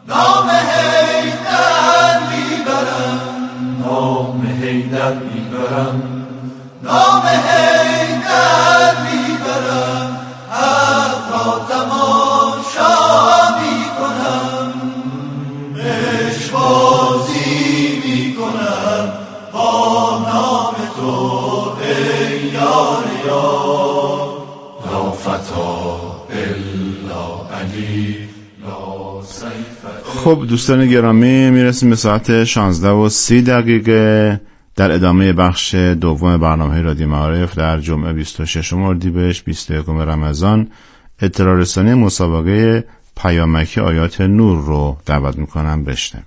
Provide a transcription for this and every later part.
نام حیدر میبرم، نام حیدر میبرم، نام حیدر میبرم، حق را تماشا میکنم، عشق‌بازی میکنم با نام تو ای یار یار. لا فتا الا علی لا سیف. خب دوستان گرامی، میرسیم به ساعت 16:30 در ادامه بخش دوم برنامه رادیو معارف در جمعه 26 اردیبهشت 21 رمضان اطلاع رسانی مسابقه پیامک آیات نور رو دعوت میکنم بشنوید.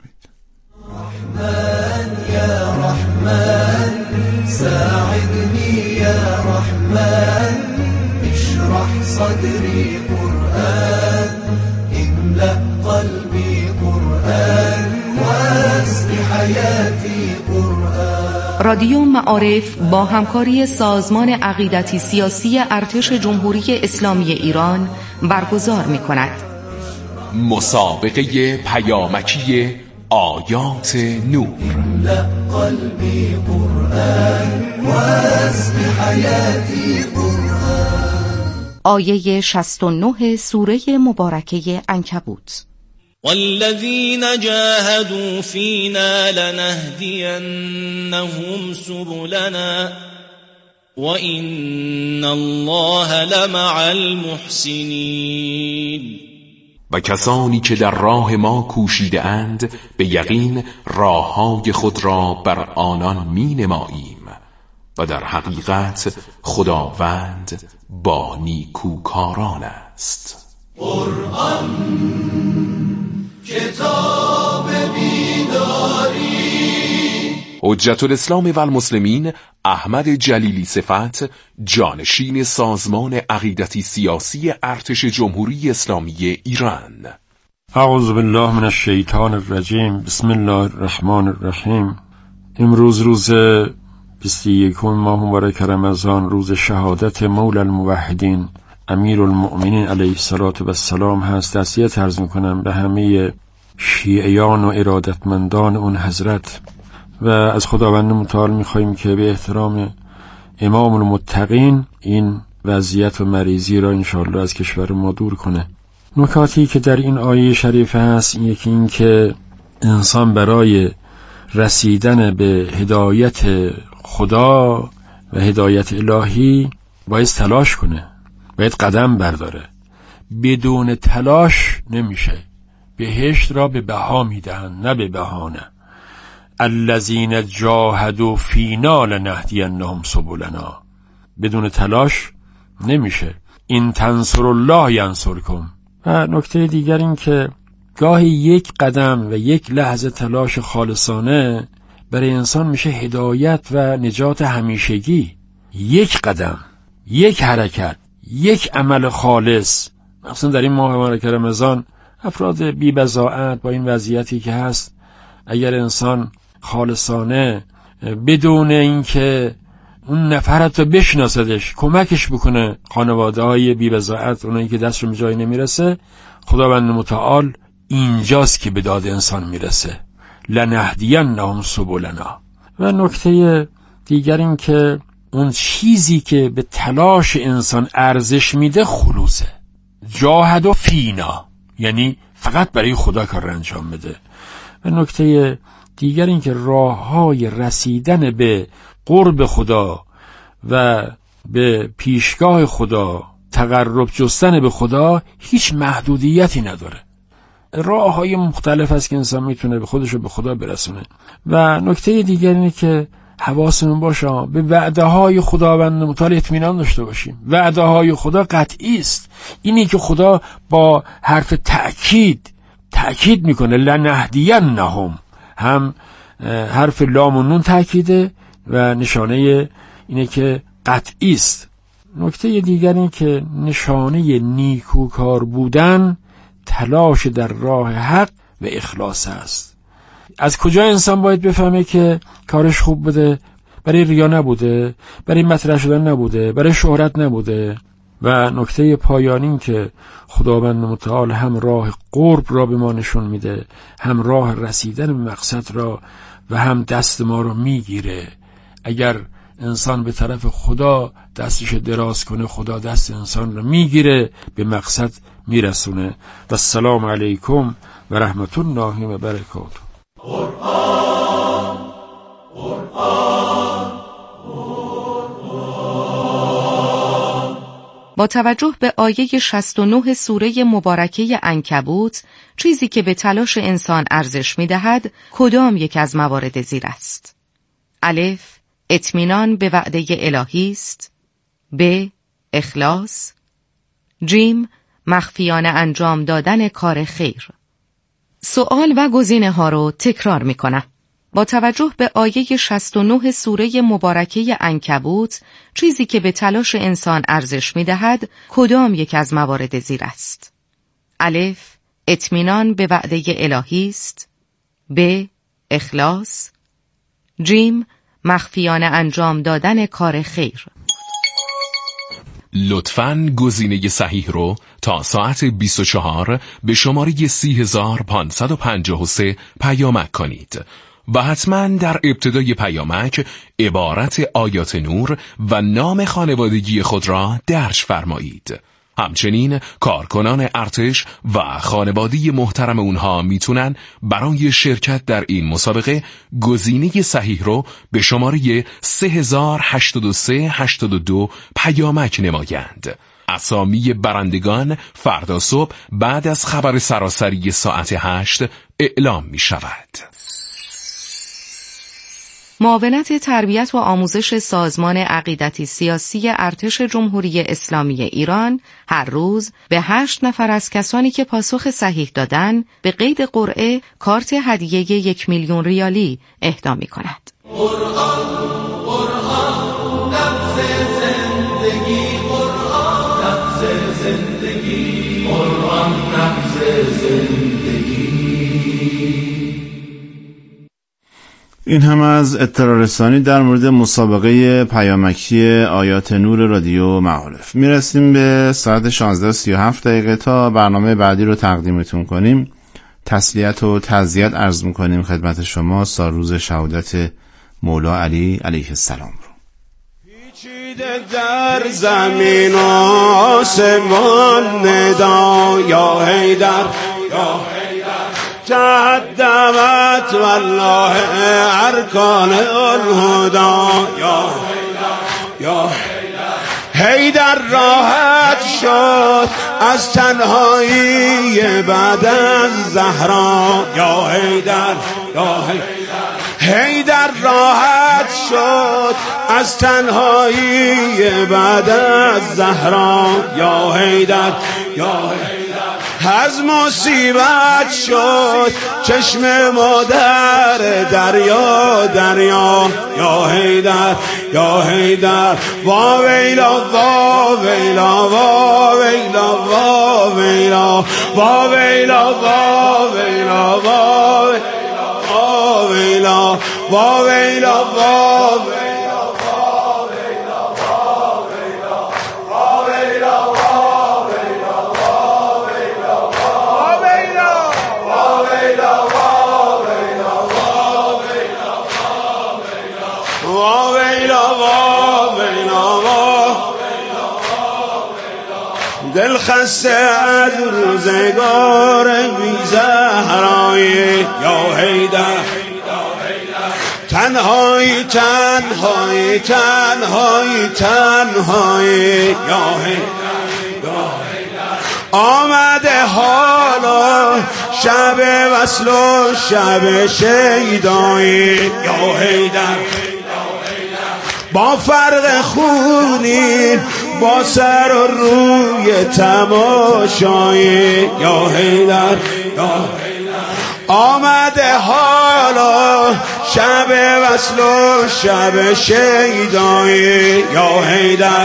رحمن یا رحمن ساعدنی یا رحمن اشرح صدری قرآن املأ قلبی قرآن واسق حیاتی قرآن. رادیو معارف با همکاری سازمان عقیدتی سیاسی ارتش جمهوری اسلامی ایران برگزار می‌کند. مسابقه پیامکی آیات نور. املأ قلبی قرآن واسق حیاتی قرآن. آیه 69 سوره مبارکه عنکبوت. والذین جاهدوا فینا لنهدینهم سبلنا وإن الله لمع المحسنین. و کسانی که در راه ما کوشیده اند به یقین راههای خود را بر آنان می نماییم و در حقیقت خداوند با نیکوکاران است. قرآن کتاب بیداری. حجت الاسلام و المسلمین احمد جلیلی صفت، جانشین سازمان عقیدتی سیاسی ارتش جمهوری اسلامی ایران. اعوذ بالله من الشیطان الرجیم. بسم الله الرحمن الرحیم. امروز روز 21 ماه مبارک رمضان، روز شهادت مولا الموحدین امیر المؤمنین علیه الصلاة و السلام هست. تسلیت عرض میکنم به همه شیعیان و ارادتمندان اون حضرت و از خداوند متعال میخواییم که به احترام امام المتقین این وضعیت و مریضی را انشاءالله از کشور ما دور کنه. نکاتی که در این آیه شریفه هست یکی این که انسان برای رسیدن به هدایت خدا و هدایت الهی باید تلاش کنه، باید قدم برداره. بدون تلاش نمیشه. بهشت را به بها میدهند نه به بهانه. الذین جاهدوا فینا لنهدینهم سبلنا. بدون تلاش نمیشه. این تنصر الله ینصرکم. و نکته دیگر این که گاهی یک قدم و یک لحظه تلاش خالصانه برای انسان میشه هدایت و نجات همیشگی. یک قدم، یک حرکت، یک عمل خالص. مثلا در این ماه مبارک رمضان افراد بی بضاعت با این وضعیتی که هست، اگر انسان خالصانه بدون اینکه اون نفرت رو بشناسدش کمکش بکنه، خانواده های بی بضاعت، اونایی که دستشون به جایی نمیرسه، خداوند متعال اینجاست که به داد انسان میرسه. لنهدینهم سبلنا. و نکته دیگر این که اون چیزی که به تلاش انسان ارزش میده خلوصه. جاهد فینا، یعنی فقط برای خدا کار انجام بده. و نکته دیگر این که راه‌های رسیدن به قرب خدا و به پیشگاه خدا، تقرب جستن به خدا هیچ محدودیتی نداره. راه‌های مختلف است که انسان میتونه به خودش و به خدا برسونه. و نکته دیگر اینه که حواسمون باشه به وعده‌های خداوند متعال اطمینان داشته باشیم. وعده‌های خدا قطعی است. اینی که خدا با حرف تأکید میکنه لنهدینهم، هم حرف لام و نون تأکیده و نشانه اینه که قطعی است. نکته دیگر این که نشانه نیکوکار بودن تلاش در راه حق و اخلاص است. از کجا انسان باید بفهمه که کارش خوب بوده؟ برای ریا نبوده، برای مطرح شدن نبوده، برای شهرت نبوده. و نکته پایانی که خداوند متعال هم راه قرب را به ما نشون میده، هم راه رسیدن به مقصد را، و هم دست ما رو میگیره. اگر انسان به طرف خدا دستش دراز کنه، خدا دست انسان رو میگیره، به مقصد میرسونه. و السلام علیکم و رحمت الله و برکاته. با توجه به آیه 69 سوره مبارکه عنکبوت، چیزی که به تلاش انسان ارزش می‌دهد کدام یک از موارد زیر است؟ الف، اطمینان به وعده الهی است. ب، اخلاص. جیم، مخفیانه انجام دادن کار خیر. سوال و گزینه ها رو تکرار می‌کنم. با توجه به آیه 69 سوره مبارکه عنکبوت، چیزی که به تلاش انسان ارزش می‌دهد کدام یک از موارد زیر است؟ الف، اطمینان به وعده الهی است. ب، اخلاص. جیم، مخفیانه انجام دادن کار خیر. لطفاً گزینه صحیح رو تا ساعت 24 به شماره 30553 پیامک کنید و حتما در ابتدای پیامک عبارت آیات نور و نام خانوادگی خود را درج فرمایید. همچنین کارکنان ارتش و خانواده محترم اونها میتونن برای شرکت در این مسابقه گزینه صحیح رو به شماره 308382 پیامک نمایند. اسامی برندگان فردا صبح بعد از خبر سراسری ساعت 8 اعلام می شود. معاونت تربیت و آموزش سازمان عقیدتی سیاسی ارتش جمهوری اسلامی ایران هر روز به 8 نفر از کسانی که پاسخ صحیح دادن به قید قرعه کارت هدیه 1 میلیون ریالی اهدا می‌کند. قرآن نبض زندگی، قرآن نبض زندگی، قرآن نبض زندگی. این هم از اطلاع رسانی در مورد مسابقه پیامکی آیات نور رادیو معارف. میرسیم به ساعت 16:37 تا برنامه بعدی رو تقدیمتون کنیم. تسلیت و تعزیت عرض میکنیم خدمت شما سالروز شهادت مولا علی علیه السلام رو. پیچیده در زمین و آسمان ندا یا حیدر یا تقدمت والله ارکان الهدا یا حیدر راحت شد از تنهایی بعد از زهرا یا حیدر حیدر راحت شد از تنهایی بعد از زهرا یا حیدر از مصیبت شد چشم مادر دریا یا حیدر وا ویلا وا ویلا وا ویلا وا ویلا وا ویلا وا ویلا وا ویلا وا ویلا وا دل خسته از روزگار بی زهرایی یا حیدر تنهایی یا حیدر آمده حالا شب وصل و شب شیدایی یا حیدر با فرق خونین با سر و روی تماشایی یا حیدر آمده حالا شب وصل و شب شیدایی یا حیدر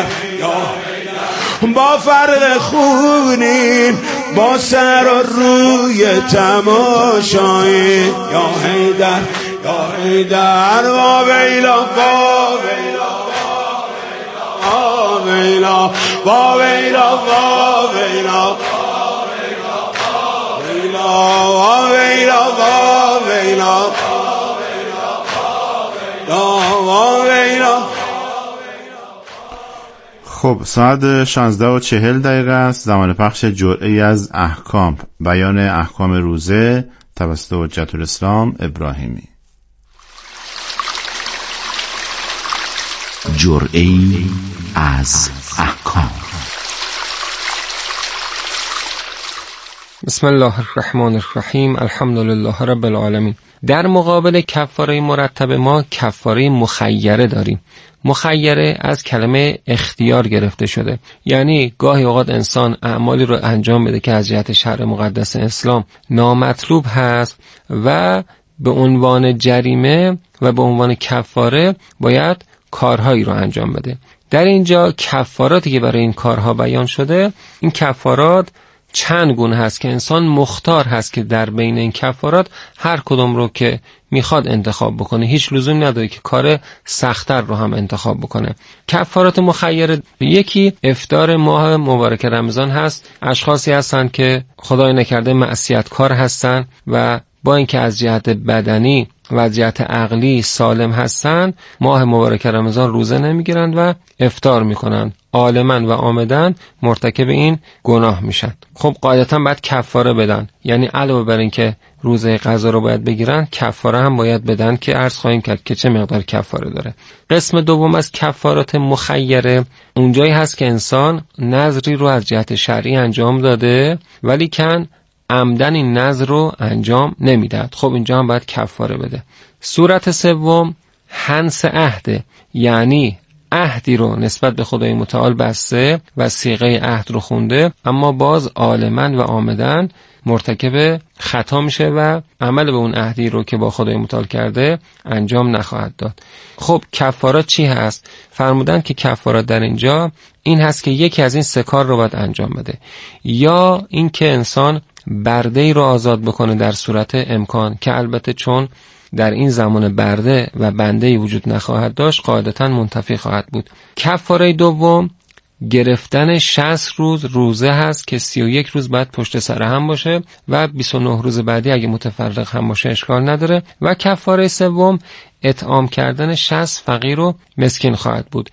با فرق خونین با سر و روی تماشایی یا حیدر وا ویلا وا ویلا ویلا وا ویلا وا ویلا وا ویلا وا ویلا وا ویلا. خب ساعت 16:40 است. زمان پخش جرعه‌ای از احکام، بیان احکام روزه توسط حجت الاسلام ابراهیمی. جرعه‌ای از احکام. بسم الله الرحمن الرحیم. الحمد لله رب العالمین. در مقابل کفاره مرتب ما کفاره مخیره داریم. مخیره از کلمه اختیار گرفته شده، یعنی گاهی اوقات انسان اعمالی رو انجام بده که از جهت شرع مقدس اسلام نامطلوب هست و به عنوان جریمه و به عنوان کفاره باید کارهایی رو انجام بده. در اینجا کفاراتی که برای این کارها بیان شده، این کفارات چند گونه هست که انسان مختار هست که در بین این کفارات هر کدوم رو که میخواد انتخاب بکنه. هیچ لزومی نداره که کار سخت‌تر رو هم انتخاب بکنه. کفارات مخیره، یکی افطار ماه مبارک رمضان هست. اشخاصی هستن که خدای نکرده معصیت‌کار هستن و با اینکه از جهت بدنی و از جهت عقلی سالم هستن، ماه مبارک رمضان روزه نمیگیرند و افطار میکنند. عالماً و عامداً مرتکب این گناه میشن. خب قاعدتاً باید کفاره بدن، یعنی علاوه بر این که روزه قضا رو باید بگیرن، کفاره هم باید بدن که عرض خواهیم کرد که چه مقدار کفاره داره. قسم دوم از کفارات مخیره اونجایی هست که انسان نذری رو از جهت شرعی انجام داده ولی کن عمدن این نذر رو انجام نمیداد. خب اینجا هم باید کفاره بده. صورت سوم حنث عهد، یعنی عهدی رو نسبت به خدای متعال بسته و صیغه عهد رو خونده اما باز عالماً و عامداً مرتکب خطا میشه و عمل به اون عهدی رو که با خدای متعال کرده انجام نخواهد داد. خب کفارات چی هست؟ فرمودن که کفارات در اینجا این هست که یکی از این سه کار رو باید انجام بده، یا این که انسان برده‌ای رو آزاد بکنه در صورت امکان، که البته چون در این زمان برده و بنده‌ای وجود نخواهد داشت قاعدتاً منتفی خواهد بود. کفاره دوم گرفتن 60 روز روزه هست که 31 روز بعد پشت سر هم باشه و 29 روز بعدی اگه متفرق هم باشه اشکال نداره. و کفاره سوم اطعام کردن 60 فقیر و مسکین خواهد بود.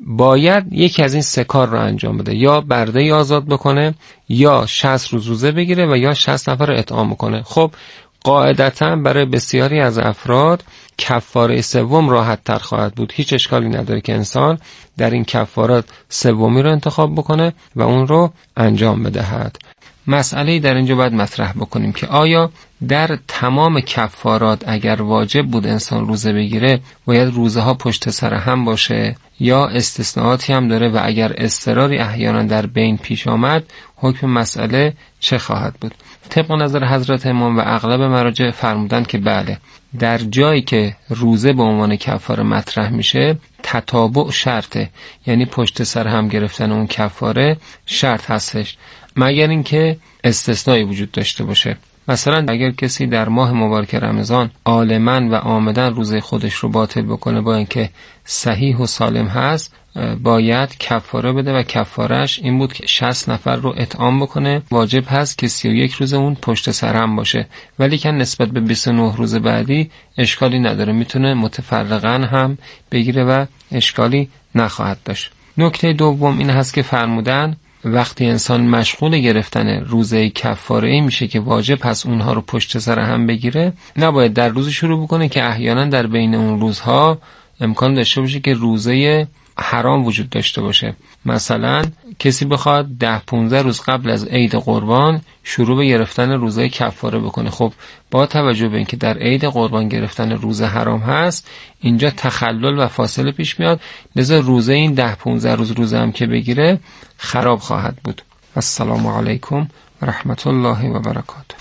باید یکی از این سه کار رو انجام بده، یا برده آزاد بکنه، یا 60 روز روزه بگیره و یا 60 نفر رو اطعام بکنه. خب قاعدتاً برای بسیاری از افراد کفاره سوم راحت تر خواهد بود. هیچ اشکالی نداره که انسان در این کفارات سومی رو انتخاب بکنه و اون رو انجام بدهد. مسئله‌ای در اینجا باید مطرح بکنیم که آیا در تمام کفارات اگر واجب بود انسان روزه بگیره باید روزه ها پشت سر هم باشه یا استثناءاتی هم داره، و اگر اضطراری احیانا در بین پیش آمد حکم مسئله چه خواهد بود؟ طبق نظر حضرت امام و اغلب مراجع فرمودن که بله، در جایی که روزه به عنوان کفاره مطرح میشه تتابع شرطه، یعنی پشت سر هم گرفتن اون کفاره شرط هستش، مگر اینکه استثنایی وجود داشته باشه. مثلا اگر کسی در ماه مبارک رمضان عالماً و عامداً روزه خودش رو باطل بکنه با اینکه صحیح و سالم هست، باید کفاره بده و کفارش این بود که 60 نفر رو اطعام بکنه. واجب هست که 31 روز اون پشت سر هم باشه، ولی که نسبت به 29 روز بعدی اشکالی نداره، میتونه متفرقاً هم بگیره و اشکالی نخواهد داشت. نکته دوم این هست که فرمودن وقتی انسان مشغول گرفتن روزه کفاره‌ای میشه که واجب هست اونها رو پشت سر هم بگیره، نباید در روز شروع بکنه که احیانا در بین اون روزها امکان داشته باشه که روزه حرام وجود داشته باشه. مثلا کسی بخواد 10-15 روز قبل از عید قربان شروع به گرفتن روزه کفاره بکنه، خب با توجه به اینکه در عید قربان گرفتن روزه حرام هست، اینجا تخلل و فاصله پیش میاد، لذا روزه این 10-15 روز روزه هم که بگیره خراب خواهد بود. السلام علیکم و رحمت الله و برکاته.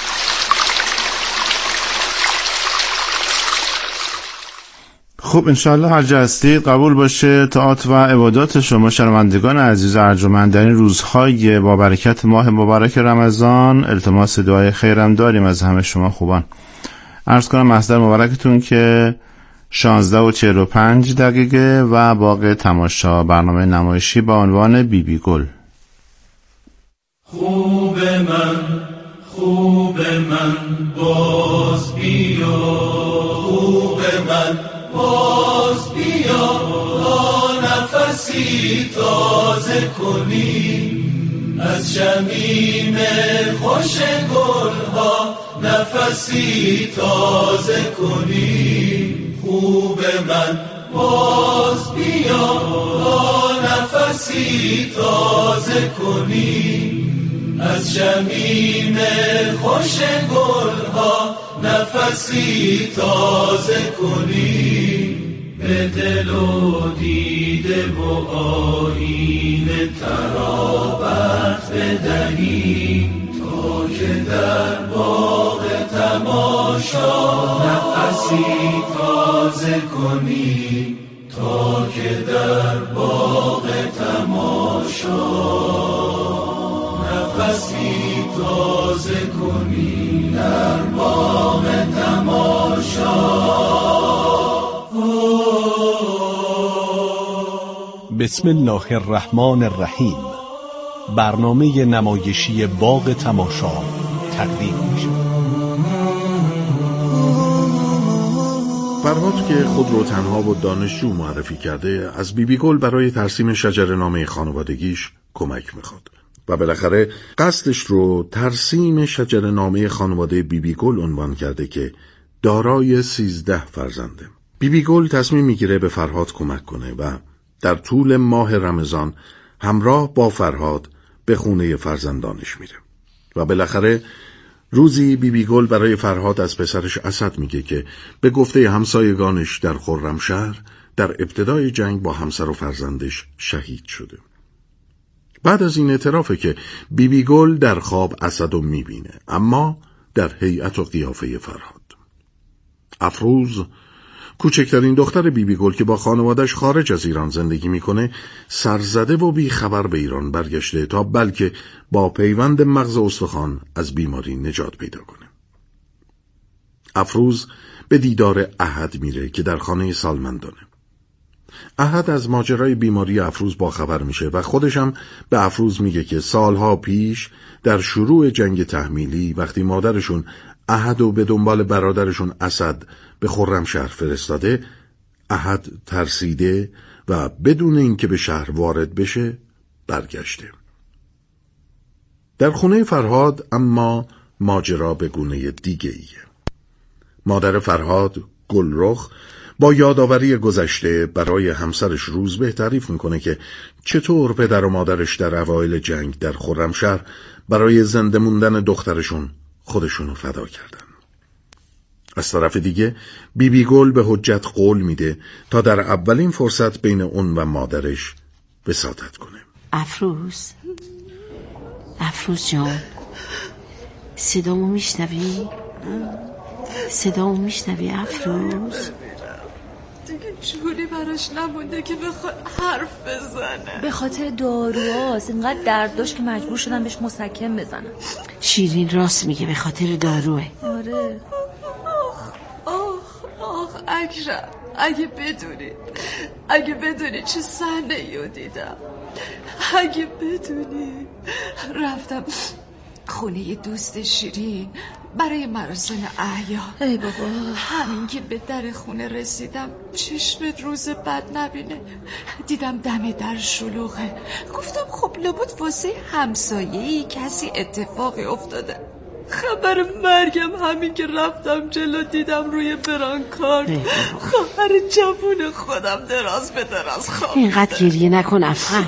خب انشاءالله هر جا هستید قبول باشه طاعات و عبادات شما شنوندگان عزیز ارجمند در این روزهای با برکت ماه مبارک رمضان. التماس دعای خیرم داریم از همه شما خوبان. عرض کنم مصدر مبارکتون که 16:45 و باقی تماشا برنامه نمایشی با عنوان بیبی گل. خوب من باز بیا، خوب من باز بیا، تا نفسی تازه کنی از شمیم خوش گلها، نفسی تازه کنی. خوب من باز بیا، تا نفسی تازه کنی از شمیم خوش گلها، نفسی تازه کنی. به دل و دیده و آیینه ترابت بدهیم، تا که در باغ تماشا نفسی تازه کنی، تا که در باغ تماشا نفسی تازه کنی، در باغ تماشا. بسم الله الرحمن الرحیم. برنامه نمایشی باغ تماشا تقدیم میشه. فرهاد که خود رو تنها و دانشجو معرفی کرده، از بیبی گل برای ترسیم شجره‌نامه خانوادگیش کمک میخواد و بالاخره قصدش رو ترسیم شجره‌نامه خانواده بیبی گل عنوان کرده که دارای 13 فرزنده. بیبی گل تصمیم میگیره به فرهاد کمک کنه و در طول ماه رمضان همراه با فرهاد به خونه فرزندانش میره و بالاخره روزی بیبی گل برای فرهاد از پسرش اسد میگه که به گفته همسایگانش در خرمشهر در ابتدای جنگ با همسر و فرزندش شهید شده. بعد از این اعترافه که بیبی گل در خواب اسد رو میبینه، اما در هیئت و قیافه فرهاد. افروز کوچکترین دختر بیبی گل که با خانوادش خارج از ایران زندگی میکنه، سرزده و بی خبر به ایران برگشته تا بلکه با پیوند مغز استخوان از بیماری نجات پیدا کنه. افروز به دیدار احد میره که در خانه سالمندانه. احد از ماجرای بیماری افروز با خبر میشه و خودش هم به افروز میگه که سالها پیش در شروع جنگ تحمیلی وقتی مادرشون احد و به دنبال برادرشون اسد به خرمشهر فرستاده، احد ترسیده و بدون اینکه به شهر وارد بشه برگشته. در خونه فرهاد اما ماجرا به گونه دیگه ایه. مادر فرهاد، گلرخ، با یادآوری گذشته برای همسرش روزبه تعریف میکنه که چطور پدر و مادرش در اوایل جنگ در خرمشهر برای زنده موندن دخترشون خودشونو فدا کردن. از طرف دیگه بیبی گل به حجت قول میده تا در اولین فرصت بین اون و مادرش وساطت کنه. افروز جان، صدامو میشنوی؟ صدامو میشنوی افروز؟ دیگه جوری براش نمونده که بخواد حرف بزنه. به خاطر داروهاست، اینقدر درد داشت که مجبور شدم بهش مسکن بزنم. شیرین راست میگه، به خاطر داروه. آره. آخ اکرم، اگه بدونی چه صحنه‌ای دیدم، اگه بدونی رفتم خونه دوست شیرین برای مراسم احیا. ای بابا، همین که به در خونه رسیدم چشمت روز بد نبینه، دیدم دم در شلوغه. گفتم خب لابد واسه همسایه‌ای کسی اتفاقی افتاده. خبر مرگم همین که رفتم جلو دیدم روی برانکارد خواهر جوون خودم دراز به دراز خواب. اینقدر گریه نکن افهم.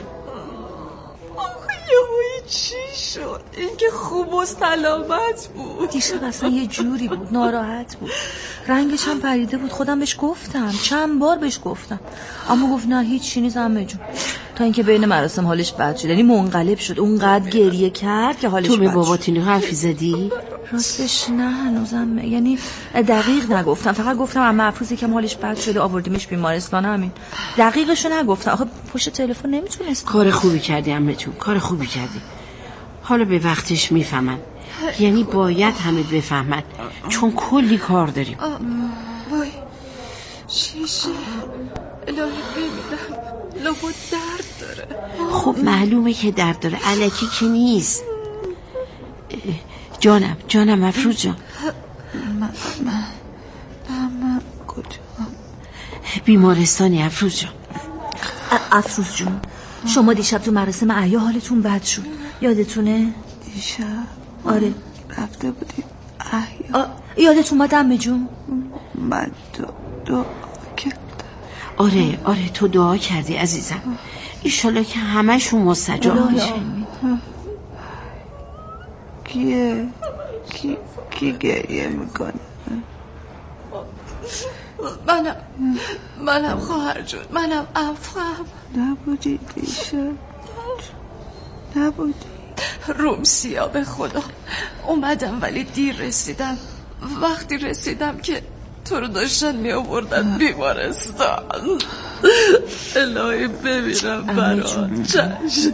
یهویی چی شد؟ این که خوب و سلامت بود. دیشب اصلا یه جوری بود، ناراحت بود، رنگش هم پریده بود. خودم بهش گفتم، چند بار بهش گفتم، اما گفت نه هیچی نیست عمه جون. تا اینکه بین مراسم حالش بد شد، یعنی منقلب شد، اونقدر گریه کرد که حالش بد شد. تو به باباتونی حرفی زدی؟ راستش نه هنوزم، یعنی دقیق نگفتم، فقط گفتم عمه افروزی که حالش بد شده آوردیمش بیمارستان، همین. دقیقشو نگفتم، آخه پشت تلفن نمیتونستم. کار خوبی کردی عمه جون، کار خوبی کردی. حالا به وقتش میفهمن، یعنی باید همه بفهمن، چون کلی کار داریم. چیشه؟ الهی بمیرم، لابد درد داره. خب معلومه که درد داره، الکی که نیست. جانم افروز جان. من کجا؟ بیمارستانی افروز جان. افروز جون، شما دیشب تو مراسم احیا حالتون بد شد، یادتونه؟ دیشب؟ آره رفته بودیم احیا. یادت اومد عمه جون؟ من دعا کردم. آره تو دعا کردی عزیزم. ایشالا که همشون مستجاب میشه. کی گریه میکنه؟ منم خواهر جون، منم افخم. نبودی دیشب؟ نبودی؟ روم سیاه به خدا اومدم ولی دیر رسیدم. وقتی رسیدم که تو رو داشتن می آوردن بیمارستان. الهی بمیرم برام. چشم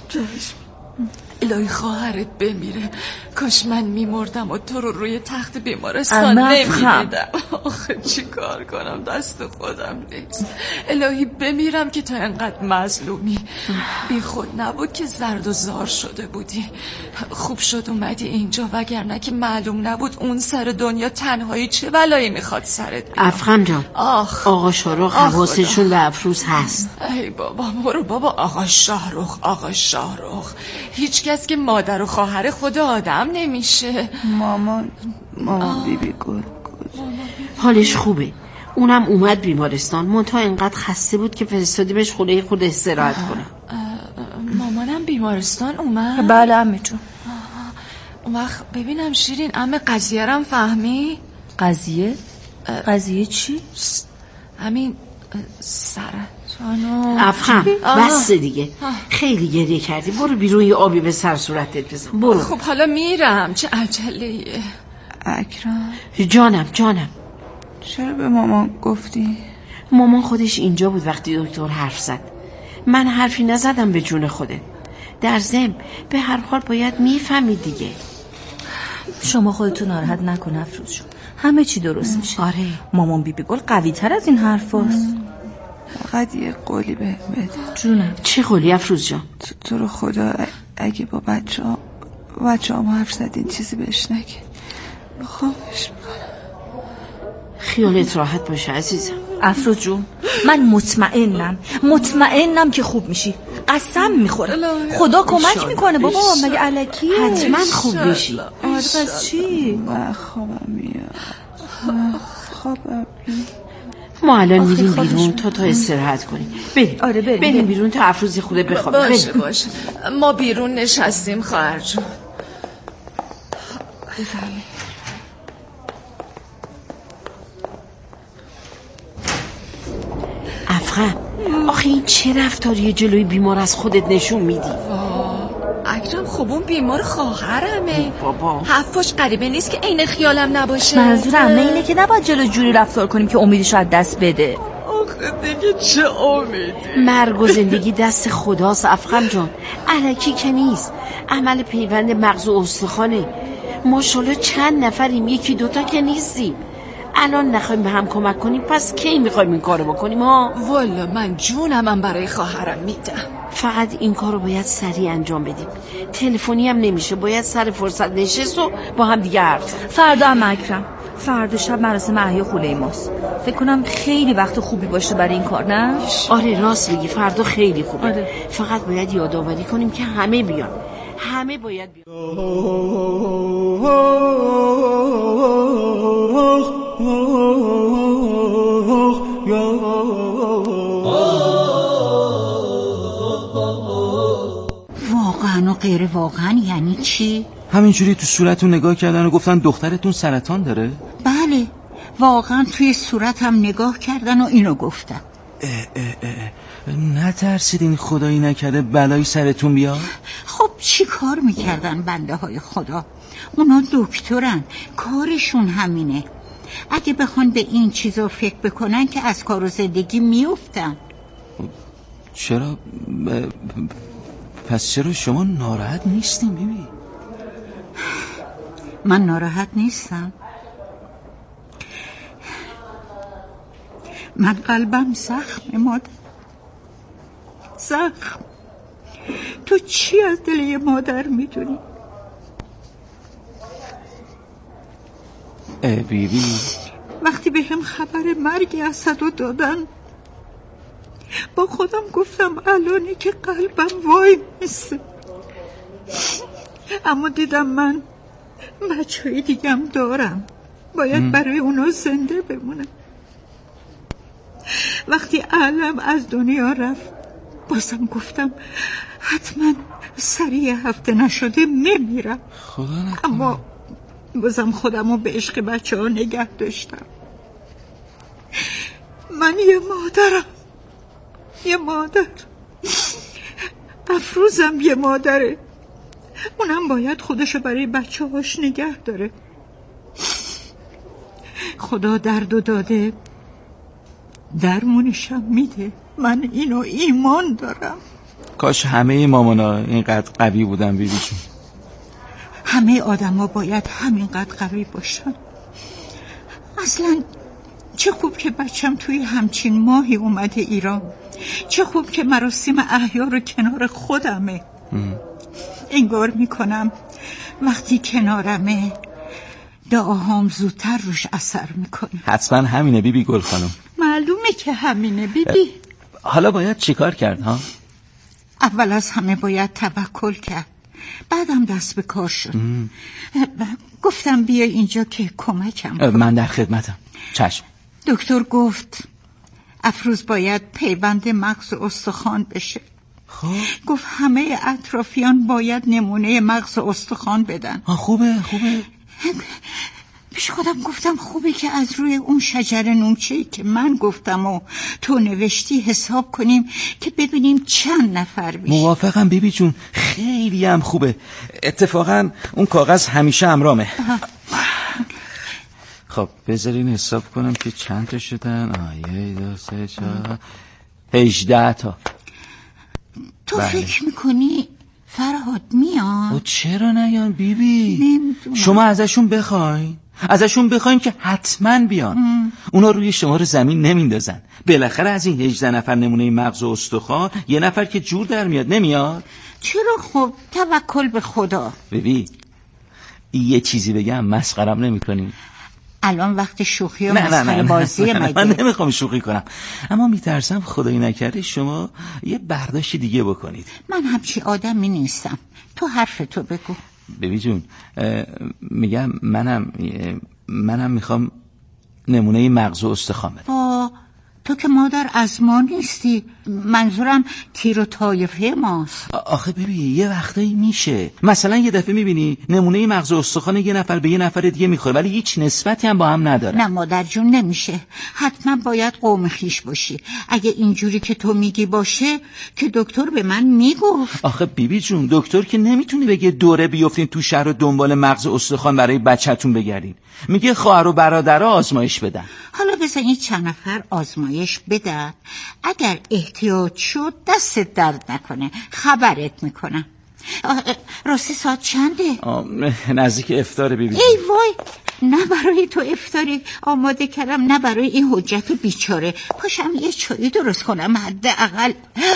الهی خواهرت بمیره. کاش من میمردم و تو رو روی تخت بیمارستان نمیدیدم. آخه چی کار کنم، دست خودم نیست. الهی بمیرم که تو انقدر مظلومی. بی خود نبود که زرد و زار شده بودی. خوب شد اومدی اینجا، وگرنه که معلوم نبود اون سر دنیا تنهایی چه بلایی میخواد سرت بیاد. افخم جان، آقا شاهرخ حواسشون به افروز هست. ای بابا برو بابا. آقا شاهرخ هیچ کس که مادر و خواهر خود آدم نمیشه. مامان بیبی گل حالش خوبه، اونم اومد بیمارستان، منتها اینقدر خسته بود که فرستادیمش خونه خود استراحت کنه. مامانم بیمارستان اومد؟ بله عمه جون. اون وقت ببینم شیرین عمه قضیه رم فهمی؟ قضیه چی؟ همین سرطانو. افخم بس دیگه، خیلی گریه کردی، برو بیرون یه آبی به سر صورتت بزن. برو. خب حالا میرم، چه عجله‌ایه. اکرم جانم چرا به مامان گفتی؟ مامان خودش اینجا بود وقتی دکتر حرف زد. من حرفی نزدم به جون خودت. در ضمن به هر حال باید میفهمید دیگه. شما خودتون ناراحت نکن افروز جون، همه چی درست میشه. آره مامان بیبی گل قوی تر از این حرفاست. فقط یه قولی بهم بده. جونم. چه قولی افروز جان؟ تو رو خدا اگه با بچه هم حرف زدین چیزی بهش نگه. خواهش میکنم. خیالت راحت باشه عزیزم. افروز جون من مطمئنم که خوب میشی، قسم میخوره. خدا کمک میکنه بابا، مگه الکیه؟ حتما خوب میشی. آره پس چی؟ من خوابم میاد. ما الان میریم بیرون تا استراحت کنیم. بریم بیرون تا افروز خوده بخوابه. باشه ما بیرون نشستیم خواهر جون. افخم آخه این چه رفتاریه جلوی بیمار از خودت نشون میدی؟ اکرم خب اون بیمار خواهرمه بابا. حرفش غریبه نیست که عین خیالم نباشه. منظورم اینه که نباید جلو جوری رفتار کنیم که امیدش از دست بده. آخه دیگه چه امیدی؟ مرگ و زندگی دست خداست افخم جان، الکی که نیست. عمل پیوند مغز و استخوانه. ماشاءالله چند نفریم، یکی دوتا که نیستیم. الان نخوایم به هم کمک کنیم پس کی میخوایم این کارو بکنیم ها؟ والا من جونم برای خواهرم میدم. فقط این کارو باید سریع انجام بدیم. تلفنی هم نمیشه، باید سر فرصت نشست و با هم دیگه حرف زد. فردا هم اکرم، فردا شب مراسم احیا خونه ماست. فکر کنم خیلی وقت خوبی باشه برای این کار، نه؟ آره راست میگی، فردا خیلی خوبه. آره. فقط باید یادآوری کنیم که همه بیان. همه باید بیان. واقعا و غیر واقعا یعنی چی؟ همینجوری تو صورتون نگاه کردن و گفتن دخترتون سرطان داره؟ بله واقعا توی صورتم نگاه کردن و اینو گفتن. نترسیدین خدایی نکرده بلایی سرتون بیاد؟ خب چی کار میکردن بنده های خدا؟ اونا دکترن، کارشون همینه. اگه بخوان به این چیزا فکر بکنن که از کار و زندگی میافتن. چرا؟ پس چرا شما ناراحت نیستین بیبی؟ من ناراحت نیستم. من قلبم زخمه مادر، زخم. تو چی از دل یه مادر میدونی؟ بیبی وقتی به هم خبر مرگ اسدو دادن با خودم گفتم الانی که قلبم وای میسته، اما دیدم من بچه‌های دیگم دارم، باید برای اونا زنده بمونم. وقتی علم از دنیا رفت بازم گفتم حتما سریع هفته نشده میمیرم، اما بازم خودمو به عشق بچه ها نگه داشتم. من یه مادرم، یه مادر. افروزم یه مادره، اونم باید خودشو برای بچه هاش نگه داره. خدا دردو داده درمونشم میده، من اینو ایمان دارم. کاش همه مامانا اینقدر قوی بودن بیبی جون. همه آدم ها باید همینقدر قوی باشن. اصلا چه خوب که بچم توی همچین ماهی اومده ایران، چه خوب که مراسم احیا رو کنار خودمه. انگار میکنم وقتی کنارمه دعاهام زودتر روش اثر میکنه. حتما همینه بیبی گل خانم. معلومه که همینه بیبی. حالا باید چیکار کرد ها؟ اول از همه باید توکل کرد، بعدم دست به کار شد. گفتم بیا اینجا که کمکم کن. من در خدمتم. چشم. دکتر گفت افروز باید پیوند مغز و استخوان بشه. خب گفت همه اطرافیان باید نمونه مغز و استخوان بدن. خوبه. پیش خودم گفتم خوبه که از روی اون شجر نونچه‌ای که من گفتم و تو نوشتی حساب کنیم که ببینیم چند نفر میشه. موافقم بیبی جون، خیلی هم خوبه. اتفاقا اون کاغذ همیشه همرامه. خب بذارین حساب کنم که چند تا شدن. 1 2 3 4 18 تا. تو فکر میکنی فرهاد میان؟ چرا نیان بیبی؟ شما ازشون بخواین که حتما بیان. اونا روی شما رو زمین نمیندازن. بالاخره از این 18 نفر نمونه مغز و استخوان یه نفر که جور در میاد نمیاد. چرا؟ خب توکل به خدا. بیبی یه چیزی بگم، مسخرم نمی‌کنی؟ الان وقت شوخی و مسخره بازی مگه؟ من نمیخوام شوخی کنم، اما میترسم خدایی نکرده شما یه برداشت دیگه بکنید. من همچی آدمی نیستم، تو حرفتو بگو. بیبی جون میگم منم میخوام نمونه مغز و استخوان بدم. تو که مادر از ما نیستی، منظورم تیر و طایفه ماست. آخه بیبی یه وقتایی میشه، مثلا یه دفعه میبینی نمونه مغز و استخوان یه نفر به یه نفر دیگه میخوره ولی هیچ نسبتی هم با هم نداره. نه مادر جون نمیشه، حتما باید قوم خیش باشی. اگه اینجوری که تو میگی باشه که دکتر به من میگفت. آخه بیبی جون دکتر که نمیتونی بگه دوره بیافتین تو شهر و دنبال مغز و استخوان برای بچه‌تون بگردین، میگه خواهر و برادرها آزمایش بدن. حالا بزنید چند نفر آزمایش بدن، اگر احتیاج شد دستت درد نکنه خبرت میکنم. راستی ساعت چنده؟ نزدیک افطار بیبی. ای وای، نه برای تو افطاری آماده کردم نه برای این حجت بیچاره. پاشم یه چایی درست کنم حداقل.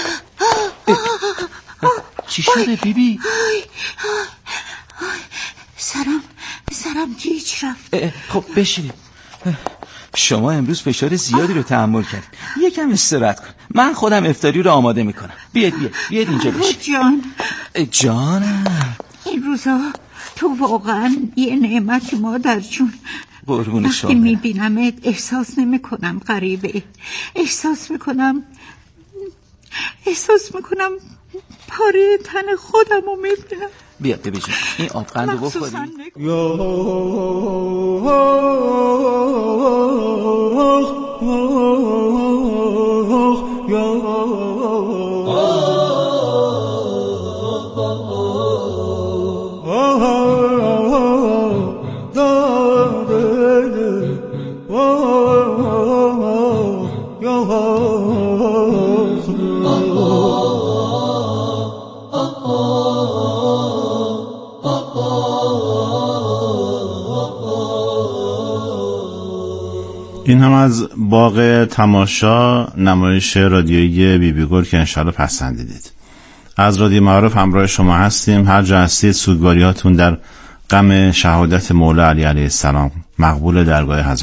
چی شده بیبی؟ سرم گیج رفت. خب بشینید. شما امروز فشار زیادی رو تحمل کردید، یکم استراحت کن، من خودم افطاری رو آماده میکنم. بیاید اینجا بشین. جانم این روزا تو واقعا یه نعمتی مادر جون. قربون شما. وقتی میبینمت احساس نمیکنم غریبه، احساس میکنم پاره تن خودم رو میبینم. بیا ببینیم این آبقند رو بخوریم. این هم از باغ تماشا، نمایش رادیویی بیبی گل که انشالله پسندیدید. از رادیو معارف همراه شما هستیم. هر جا هستید سوگواریاتون در غم شهادت مولا علی علیه السلام مقبول درگاه حضرت